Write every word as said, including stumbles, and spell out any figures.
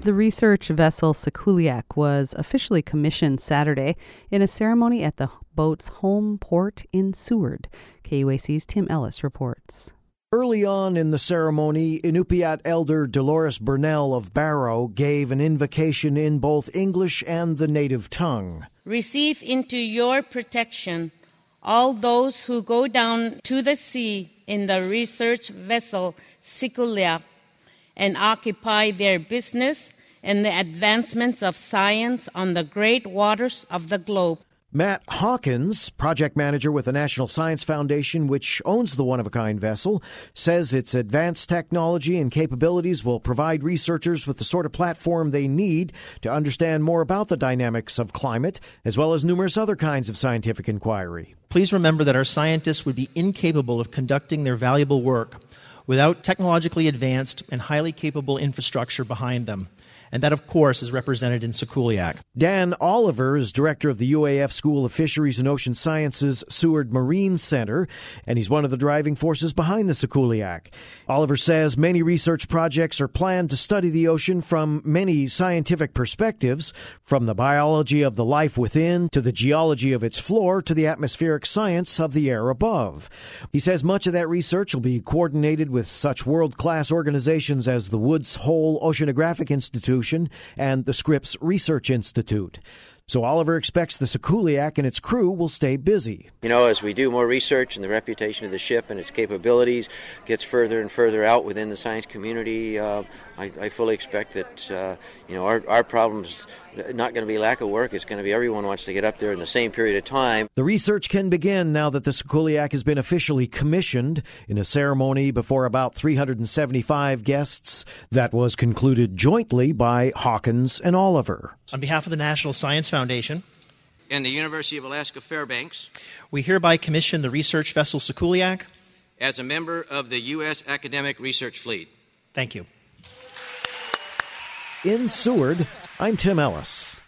The research vessel Sikuliaq was officially commissioned Saturday in a ceremony at the boat's home port in Seward. K U A C's Tim Ellis reports. Early on in the ceremony, Inupiat elder Dolores Burnell of Barrow gave an invocation in both English and the native tongue. Receive into your protection all those who go down to the sea in the research vessel Sikuliaq and occupy their business in the advancements of science on the great waters of the globe. Matt Hawkins, project manager with the National Science Foundation, which owns the one-of-a-kind vessel, says its advanced technology and capabilities will provide researchers with the sort of platform they need to understand more about the dynamics of climate, as well as numerous other kinds of scientific inquiry. Please remember that our scientists would be incapable of conducting their valuable work without technologically advanced and highly capable infrastructure behind them. And that, of course, is represented in Sikuliaq. Dan Oliver is director of the U A F School of Fisheries and Ocean Sciences Seward Marine Center, and he's one of the driving forces behind the Sikuliaq. Oliver says many research projects are planned to study the ocean from many scientific perspectives, from the biology of the life within to the geology of its floor to the atmospheric science of the air above. He says much of that research will be coordinated with such world-class organizations as the Woods Hole Oceanographic Institute and the Scripps Research Institute. So Oliver expects the Sikuliaq and its crew will stay busy. You know, as we do more research and the reputation of the ship and its capabilities gets further and further out within the science community, uh, I, I fully expect that, uh, you know, our, our problem's not going to be lack of work. It's going to be everyone wants to get up there in the same period of time. The research can begin now that the Sikuliaq has been officially commissioned in a ceremony before about three hundred seventy-five guests that was concluded jointly by Hawkins and Oliver. On behalf of the National Science Foundation and the University of Alaska Fairbanks, we hereby commission the research vessel Sikuliaq as a member of the U S Academic Research Fleet. Thank you. In Seward, I'm Tim Ellis.